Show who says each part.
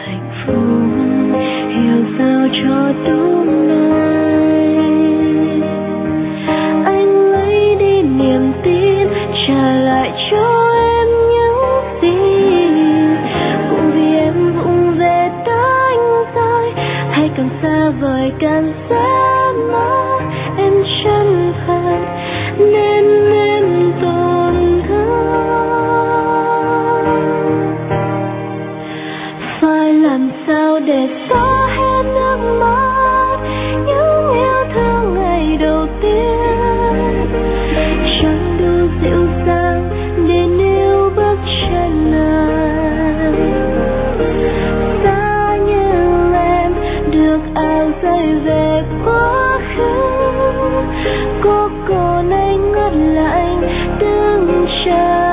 Speaker 1: hạnh phúc hiểu sao cho đúng nơi. Anh lấy đi niềm tin trả lại cho em những gì, cũng vì em vụng về đánh rơi hay càng xa vời càng xa mất. Em chân thật nên em tổn thương, phải làm sao để xóa hết nước mắt những yêu thương ngày đầu tiên, chẳng đủ dịu dàng để níu bước chân anh. Giá như em được áo rơi về quá khứ, có còn anh ngất lạnh đứng chờ.